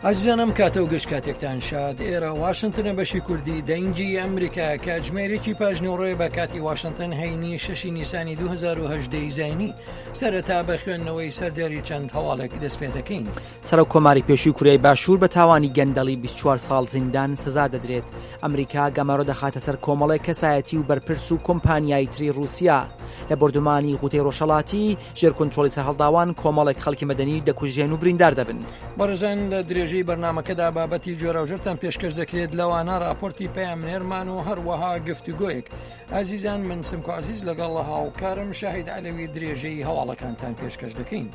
ئازیزانم کاتە و گەشت کاتێکتان شاد. ئێرە واشنتنە بەشی کوردی دەنگی ئەمریکا کە جمێرێکی پاژنەوەڕێ بە کاتی واشنتن هەینی 6 نیسانی 2010 زینی سەرەتا بە خوێندنەوەی سەردێری چەند هەواڵێک دەست پێ دەکەین. سەرۆک کۆماری پێشووی کورەی باشوور بە تاوانی گەندەڵی 24 ساڵ زیندان سزا دەدرێت. ئەمریکا گەمەڕۆ دەخاتە سەر کۆمەڵێک کەسایەتی و بەرپرس و کۆمپانیای تری رووسیا لە بردومانی غوتەی ڕۆژهەڵاتی ژێرکۆنترۆڵی سەرهەڵداوان کۆمەڵێک خەڵکی مەدەنی دەکوژێن و بریندار دەبن. بەڕێزان لە درێژەی بەرنامەکەدا بابەتی جۆراوژەرتان پێشکەش دەکرێت لەوانە راپۆرتی پەیامنێرمان و هەروەها گفتوگۆیەک. ئازیزان من سمکۆ عزیز لەگەڵ هاوکارم شاهید عەلەوی درێژەی هەواڵەکانتان پێشکەش دەکەین.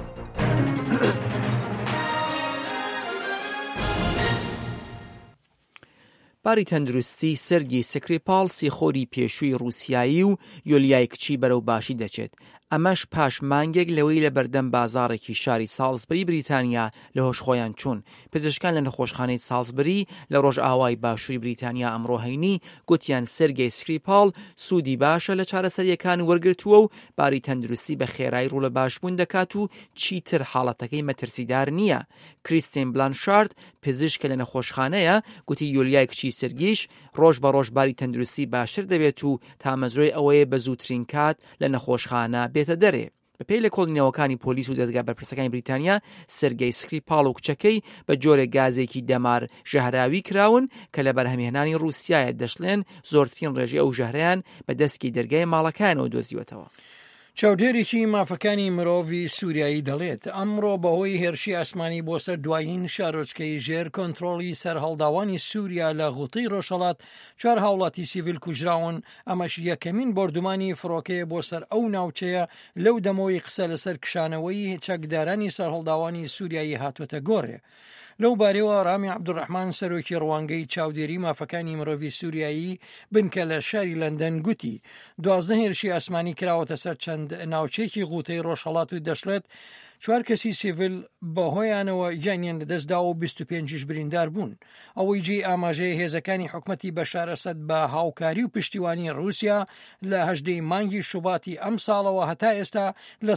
باری تەندروستی سەرگی سکریپال سیخۆری پێشووی رووسیایی و یۆلیای کچی بەرەو باشی دەچێت. ئەمەش پاش مانگێک لەوەی لە بەردەم بازاڕێکی شاری سالزبری بریتانیا لە هۆش خۆیان چوون. پزیشکان لە نەخۆشخانەی سالزبری لە ڕۆژ ئاوای باشووری بریتانیا ئەمڕۆ هەینی گوتیان سەرگی سکریپال سوودی باشە لە چارەسەریەکان وەرگرتووە و باری تەندروستی بە خێرایی ڕوو لە باشبوون دەکات و چیتر حاڵەتەکەی مەترسیدار نییە. کریستین بلانشارد پزیشکە لە نەخۆشخانەیە گوتی یۆلیای کچی سەرگیش ڕۆژ بە ڕۆژ باری تەندروستی باشتر دەبێت و تامەزرۆی ئەوەیە بە زووترین کات لە نەخۆشخانە بێتە دەرێ. بەپێی لە کۆڵینەوەکانی پۆلیس و دەستگا بەرپرسەکانی بریتانیا سەرگەی سکریپال و کچەکەی بە جۆرێک گازێکی دەمار ژەهراوی کراون کە لە بەرهەمهێنانی رووسیایە دەشڵێن زۆرترین ڕێژەی ئەو ژەهرەیان بە دەستکی دەرگای ماڵەکانەوە دۆزیوەتەوە. چاودێرێکی مافەکانی مرۆڤی سووریایی دەڵێت ئەمڕۆ بەهۆی هێرشی ئاسمانی بۆ سەر دوایین شارۆچکەی ژێر کۆنترۆڵی سەرهەڵداوانی سووریا لە غوتەی ڕۆژهەڵات 4 هاوڵاتی سیڤیل کوژراون. ئەمەش یەکەمین بردومانی فڕۆکەیە بۆ سەر ئەو ناوچەیە لەو دەمەوەی قسە لەسەر کشانەوەی چەکدارانی سەرهەڵداوانی سووریایی هاتوۆتە گۆڕێ. لەو بارەوە ڕامی عەبدوڕەحمان سەرۆکی ڕوانگەی چاودێری مافەکانی مرۆڤی سووریایی بنکە لە شاری لەندەن گوتی 12 هێرشی ئاسمانی کراوەتە سەر چەند ناوچەیەکی غوتەی ڕۆژهەڵات و دەشڵێت 4 کەسی سیڤیل بەهۆیانەوە گیانیان لەدەستدا و 25 بریندار بوون. ئەوەی جێی ئاماژەی هێزەکانی حکومەتی بەشار ئەسەد بە هاوکاری و پشتیوانی رووسیا لە 18 مانگی شوباتی ئەم ساڵەوە هەتا ئێستا لە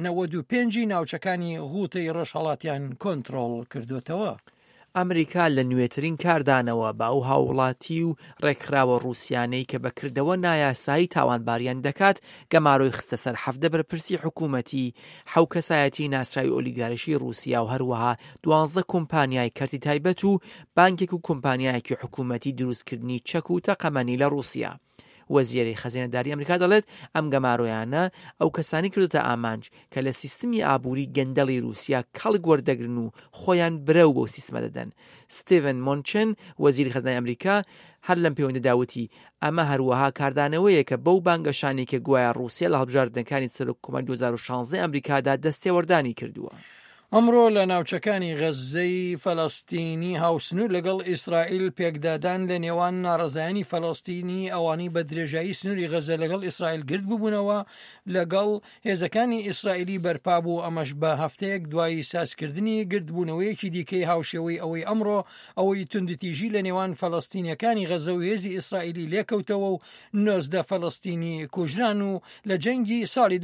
95 ناوچەکانی غوتەی ڕۆژهەڵاتیان کۆنترۆڵ کردوتەوە. ئەمریکا لە نوێترین کاردانەوە بە ئەو هاوڵاتی و ڕێکخراوە رووسیانەی کە بەکردەوە نایاسایی تاوانباریان دەکات گەماڕۆی خستە سەر 7 بەرپرسی حکوومەتی 7 کەسایەتی ناسراوی ئۆلیگارشی رووسیا و هەروەها 12 کۆمپانیای کەرتی تایبەت و بانکێک و کۆمپانیایەکی حکوومەتی دروستکردنی چەک و تەقەمەنی لە رووسیا. وەزیری خەزینەداری ئەمریکا دەڵێت ئەم گەماڕۆیانە ئەو کەسانی کردوتە ئامانج کە لە سیستمی ئابووری گەندەڵی رووسیا کەڵک وەردەگرن و خۆیان برەو بۆ سیستمە دەدەن. ستیڤن مونچن وەزیری خەزینەی ئەمریکا هەر لەم پەیوەندە داوتی ئەمە هەروەها کاردانەوەیە کە بەو بانگەشانێکە گوایە رووسیا لە هەڵبژاردنەکانی سەرۆککۆمەری 2016 ئەمریکادا دەستێوەردانی کردووە. ئەمڕۆ لە ناوچەکانی غەزەی فەلەستینی هاوسنوور لەگەڵ ئیسرائیل پێکدادان لە نێوان ناڕەزایانی فەلەستینی ئەوانی بە درێژایی سنووری غەزە لەگەڵ ئیسرائیل گرت ببوونەوە لەگەڵ هێزەکانی ئیسرائیلی بەرپا بوو. ئەمەش بە هەفتەیەک دوای سازکردنی گردبوونەوەیەکی دیکەی هاوشێوەی ئەوەی ئەمڕۆ ئەوەی توندتیژی لە نێوان فەلەستینیەکانی غەزە و هێزی ئیسرائیلی لێکەوتەوە و 19 فەلەستینی کوژران و لە جەنگی ساڵی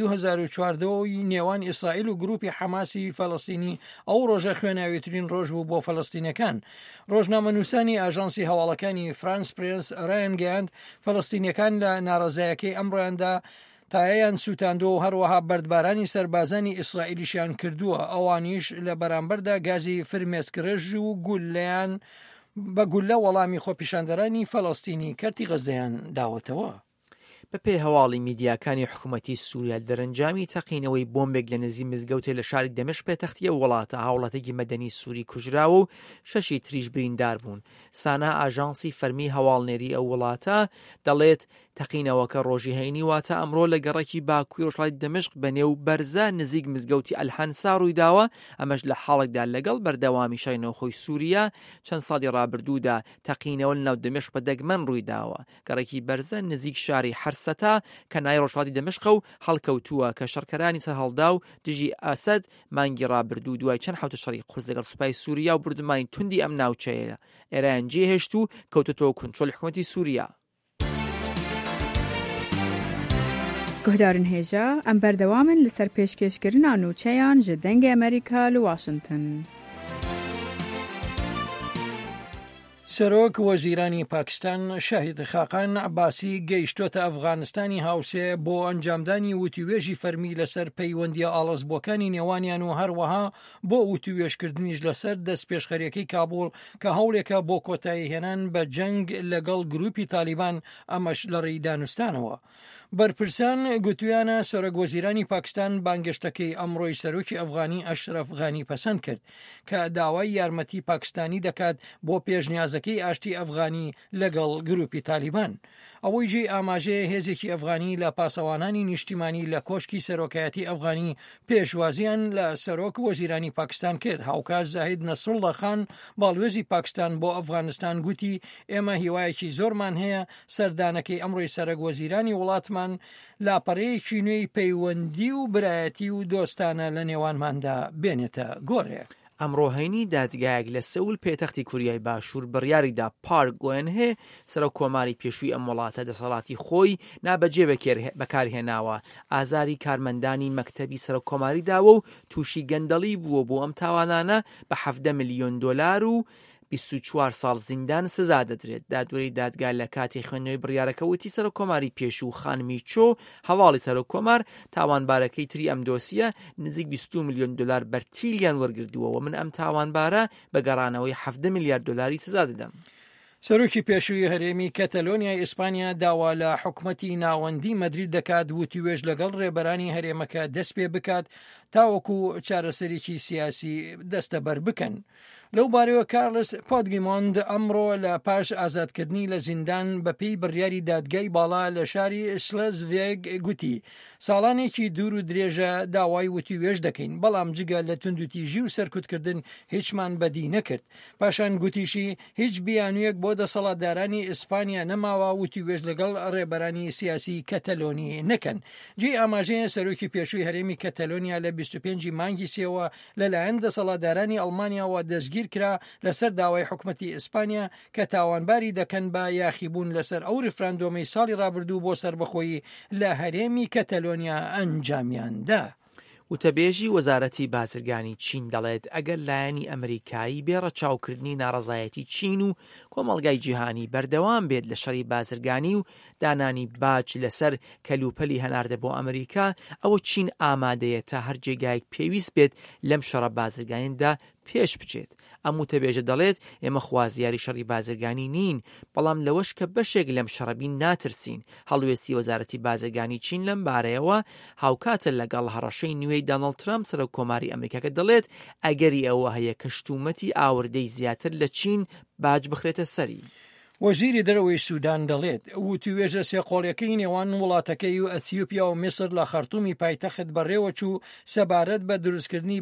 2014 نێوان ئیسرائیل و گروپی حەماسی فەلەستینی ئەو ڕۆژە خوێناویترین ڕۆژ بوو بۆ فەلەستینەکان. ڕۆژنامەنووسانی ئاژانسی هەواڵەکانی فرانس پرێنس ڕایان گەیاند فەلەستینیەکان لە ناڕەزایەکەی ئەمڕۆیاندا تایەیان سووتاندۆ و هەروەها بەردبارانی سەربازانی ئیسرائیلیشیان کردووە. ئەوانیش لە بەرامبەردا گازی فرمێسکرژ و گولیان بە گولە وەڵامی خۆپیشاندەرانی فەلەستینی کەرتی غەزەیان داوەتەوە. بەپێی هەواڵی میدیاکانی حکوومەتی سووریا دەرەنجامی تەقینەوەی بۆمبێک لە نزی مزگەوتێ لە شاری دەمەشق پێتەختیە وڵاتە هاوڵاتێکی مەدەنی سووری کوژراوە و 6 تریش بریندار بوون. سانا ئاژانسی فەرمی هەواڵنێری ئەو وڵاتە دەڵێت تەقینەوەکە ڕۆژی هەینی واتە ئەمڕۆ لە گەڕێکی باکووی ڕۆژهەڵاتی دەمەشق بەنێو بەرزە نزیک مزگەوتی ئەلحەنسا ڕوویداوە. ئەمەش لە حاڵێکدا لەگەڵ بەردەوامی شای نەوخۆی سووریا چەند ساڵی ڕابردوودا تەقینەوە لە ناو دەمەشق بە دەگمەن ڕوویداوە. گەڕێکی بەرزە نزیک شاری حرسەتا کە نای ڕۆژهەڵاتی دەمەشق و هەڵکەوتووە کە شەڕکەرانی سەرهەڵدا و دژی ئاسەد مانگی ڕابردوو دوای چەند حوتە شەڕی قورس لەگەڵ سوپای سووریا و بردومانی توندی ئەم ناوچەیە ئێران جێهێشت و کەوتەتەوە کۆنترۆلی حکوومەتی سووریا. گهدارن هێژە ئەم بەردەوامن لەسەر پێشکەشکردنا نووچەیان ji dengê Amerîka li Washington. سەرۆک وەزیرانی پاکستان شاهید خاقان عباسی گەیشتۆتە ئەفغانستانی هاوسێ بۆ ئەنجامدانی وتیوێژی فەرمی لەسەر پەیوەندیە ئاڵەزبووەکانی نێوانیان و هەروەها بۆ وتیوێژکردنیش لەسەر دەست پێشخەریەکەی کابوڵ کە هەوڵێکە بۆ کۆتایی هێنان بە جەنگ لەگەڵ گروپی تالیبان ئەمەش لە ڕێی دانوستانەوە. بەرپرسان گوتویانە سەرۆک وەزیرانی پاکستان بانگشتەکەی ئەمڕۆی سەرۆکی ئەفغانی ئەشرەف غانی پەسەند کرد کە داوای یارمەتی پاکستانی دەکات بۆ پێشنیازەکەی ئاشتی ئەفغانی لەگەڵ گروپی تالیبان. ئەوەی ژێ ئاماژەیە هێزێکی ئەفغانی لە پاسەوانانی نیشتیمانی لە کۆشکی سەرۆکایەتی ئەفغانی پێشوازیان لە سەرۆک وەزیرانی پاکستان کرد. هاوکات زاهید نەسڕڵڵا خان باڵوێزی پاکستان بۆ ئەفغانستان گوتی ئێمە هیوایەکی زۆرمان هەیە سەردانەکەی ئەمڕۆی سەرۆک وەزیرانی وڵاتمان لاپەڕەیەکی نوێی پەیوەندی و برایەتی و دۆستانە لە نێوانماندا بێنێتە گۆڕێک. ئەمڕۆهێنی دادگایەک لە سەول پێتەختی کوریای باشوور بڕیاریدا پارک گوێنهێ سەرۆک کۆماری پێشووی ئەم وڵاتە دەسەڵاتی خۆی نابەجێ بەکارهێناوە ئازاری کارمەندانی مەکتەبی سەرۆک کۆماری داوە و تووشی گەندەڵی بووە بۆ ئەم تاوانانە بە 7 ملیۆن دۆلار و 24 ساڵ زیندان سزا دەدرێت. دادوەری دادگا لە کاتی خوێندنەوەی بڕیارەکە وتی سەرۆک کۆماری پێشوو خانمی چۆ هەواڵی سەرۆک کۆمار تاوانبارەکەی تری ئەم دۆسیە نزیک 20 ملیۆن دلار بەرتیلیان وەرگردووە و من ئەم تاوانبارە بە گەڕانەوەی 7 میلیارد دلاری سزا دەدەم. سەرۆکی پێشووی هەرێمی کەتەلۆنیای ئیسپانیا داوا لە حکومەتی ناوەندی مەدرید دەکات وتیوێژ لەگەڵ ڕێبەرانی هەرێمەکە دەست پێ بکات تاوەکو چارەسەرێکی سیاسی دەستەبەر بکەن. لەو بارەوە کارلس پۆدگیمۆند ئەمڕۆ لە پاش ئازادکردنی لە زیندان بەپێی بڕیاری دادگای باڵا لە شاری سلزڤێگ گوتی ساڵانێکی دوور و درێژە داوای وتیوێژ دەکەین بەڵام جگە لە توندوتیژی و سەرکوتکردن هیچمان بەدی نەکرد. پاشان گوتیشی هیچ بیانویەک بۆ دەسەڵاتدارانی ئیسپانیا نەماوە وتیوێژ لەگەڵ ڕێبەرانی سیاسی کەتەلۆنی نەکەن. جێ ئاماژەیە سەرۆکی پێشووی هەرێمی کەتەلۆنیا لە 25 مانگی سێوە لەلایەن دەسەڵاتدارانی ئەڵمانیاوە دەستگیر کرا لەسەر داوای حکومەتی ئیسپانیا کە تاوانباری دەکەن بە یاخیبوون لەسەر ئەو ڕفراندۆمەی ساڵی ڕابردوو بۆ سربەخۆیی لە هەرێمی کەتەلۆنیا ئەنجامیاندا. وتەبێژی وەزارەتی بازرگانی چین دەڵێت ئەگەر لایەنی ئەمریکایی بێ ڕەچاوکردنی ناڕەزایەتی چین و کۆمەڵگای جیهانی بەردەوام بێت لە شەڕی بازرگانی و دانانی باج لەسەر کەلوپەلی هەناردە بۆ ئەمریکا ئەوە چین ئامادەیە تا هەر جێگایەک پێویست بێت لەم شەڕە بازرگانیدا پێش بچێت. ئەم وتەبێژە دەڵێت ئێمە خوازیاری شەڕی بازرگانی نین بەڵام لەوەش کە بەشێک لەم شەڕەبین ناترسین. هەڵوێستی وەزارەتی بازرگانی چین لەم بارەیەوە هاوکاتە لەگەڵ هەڕەشەی نوێی دۆناڵد ترامپ سەرۆک کۆماری ئەمریکاکە دەڵێت ئەگەری ئەوە هەیە کە شتومەتی ئاوردەی زیاتر لە چین باج بخرێتە سەری. وەزیری دەرەوەی سوودان دەڵێت وتیوێژە سێقۆڵیەکەی نێوان وڵاتەکەی و ئەتیۆپیا و میسر لە خەرتومی پایتەخت بەڕێوە چوو سەبارەت بە دروستکردنی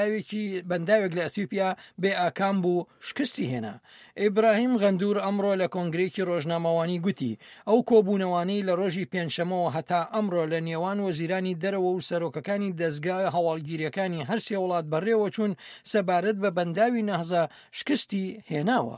بەنداوێک لە ئەتیۆپیا بێ ئاکام بوو شکستی هێنا. ئیبراهیم غەندور ئەمڕۆ لە کۆنگرێکی ڕۆژنامەوانی گوتی ئەو کۆبوونەوانەی لە ڕۆژی پێنجشەمەوە هەتا ئەمڕۆ لە نێوان وەزیرانی دەرەوە و سەرۆکەکانی دەستگای هەواڵگیریەکانی هەر سێ وڵات بەڕێوە چوون سەبارەت بە بەنداوی نەهزە شکستی هێناوە.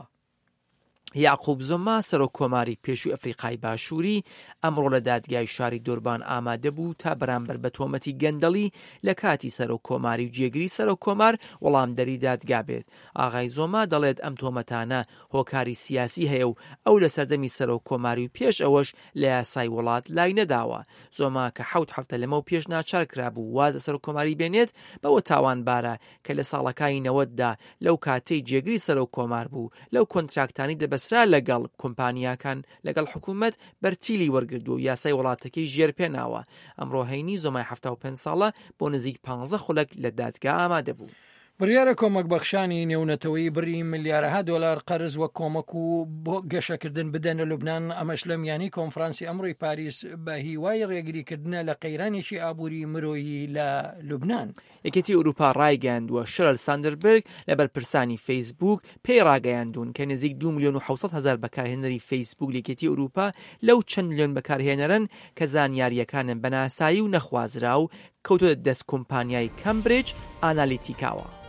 یاقوب زۆما سەرۆک کۆماری پێشووی ئەفریقای باشووری ئەمڕۆ لە دادگای شاری دوربان ئامادە بوو تا بەرامبەر بە تۆمەتی گەندەڵی لە کاتی سەرۆک کۆماری و جێگری سەرۆک کۆمار وەڵامدەری دادگا بێت. ئاغای زۆما دەڵێت ئەم تۆمەتانە هۆکاری سیاسی هەیە و ئەو لە سەردەمی سەرۆک کۆماری و پێش ئەوەش لە یاسای وڵات لای نەداوە. زۆما کە 7 هەفتە لەمە و پێش ناچار کرابوو وازە سەرۆک کۆماری بێنێت بەوە تاوانبارە کە لە ساڵەکانی 90دا لەو کاتەی جێگری سەرۆک کۆمار بوو لەو کۆنتراکتانی دەبەسرا لەگەڵ کۆمپانیاکان لەگەڵ حکوومەت بەرتیلی وەرگردو و یاسای وڵاتەکەی ژێر پێناوە. ئەمڕۆ هەینی زۆمای 75 ساڵە بۆ نزیک 15 خولەک لە دادگا ئامادە بوو. بڕیارە کۆمەک بەخشانی نێونەتەوەی بڕی ملیارەها دۆلار قەرز وە کۆمەک و بۆ گەشەکردن بدەن لە لوبنان ئەمەش لە میانی کۆنفرانسی ئەمڕۆی پاریس بە هیوای ڕێگریکردنە لە قەیرانێکی ئابووری مرۆیی لە لوبنان. یەکێتی ئوروپا ڕایگەیاندووە شەرل ساندەربرگ لە بەرپرسانی فەیسبوک پێی ڕاگەیاندون کە نزیک 2 ملیۆن و 700 هەزار بەکارهێنەری فەیسبوک لەکێتی ئوروپا لەو چەند ملیۆن بەکارهێنەرن کە زانیاریەکانن بەناسایی و نەخوازرا و کەوتۆ دەست کۆمپانیای کەمبریج ئانالیتیکاوە.